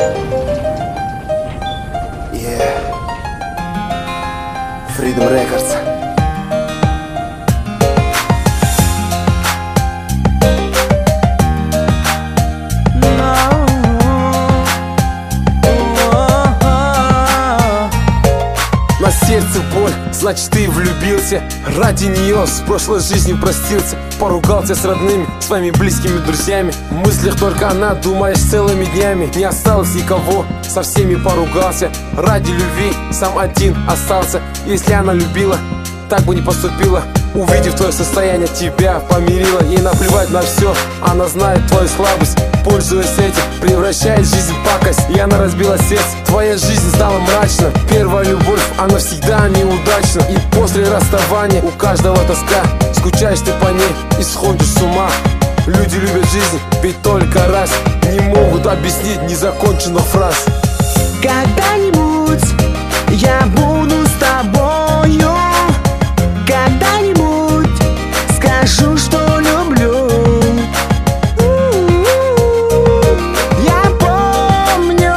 Freedom Records. На сердце боль, значит ты влюбился. Ради нее с прошлой жизнью простился. Поругался с родными, своими близкими друзьями. В мыслях только она, думаешь целыми днями. Не осталось никого, со всеми поругался. Ради любви сам один остался. Если она любила, так бы не поступила. Увидев твое состояние, тебя помирила. Ей наплевать на все, она знает твою слабость. Пользуясь этим, превращает жизнь в пакость. И она разбила сердце, твоя жизнь стала мрачна. Первая любовь, она всегда неудачна. И после расставания у каждого тоска. Скучаешь ты по ней и сходишь с ума. Люди любят жизнь, ведь только раз. Не могут объяснить незаконченных фраз. Когда-нибудь я буду с тобою. Когда-нибудь скажу, что люблю. Я помню.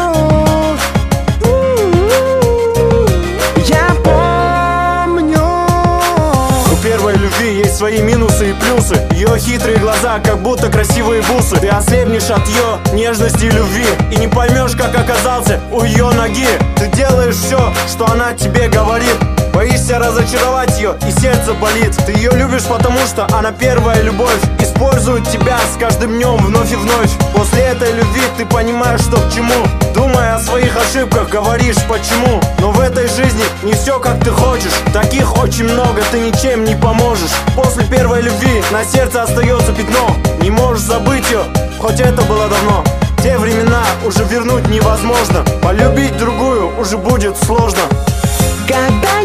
Я помню. У первой любви есть свои минусы и плюсы. Ее хитрые глаза, как будто красивые бусы. Ты ослепнешь от ее нежности и любви и не поймешь, как оказался у ее ноги. Ты делаешь все, что она тебе говорит. Боишься разочаровать ее, и сердце болит. Ты ее любишь, потому что она первая любовь. Использует тебя с каждым днем вновь и вновь. После этой любви ты понимаешь, что к чему. Думая о своих ошибках, говоришь почему. Но в этой жизни не все как ты хочешь. Таких очень много, ты ничем не поможешь. После первой любви на сердце остается пятно. Не можешь забыть ее, хоть это было давно. Те времена уже вернуть невозможно. Полюбить другую уже будет сложно. Когда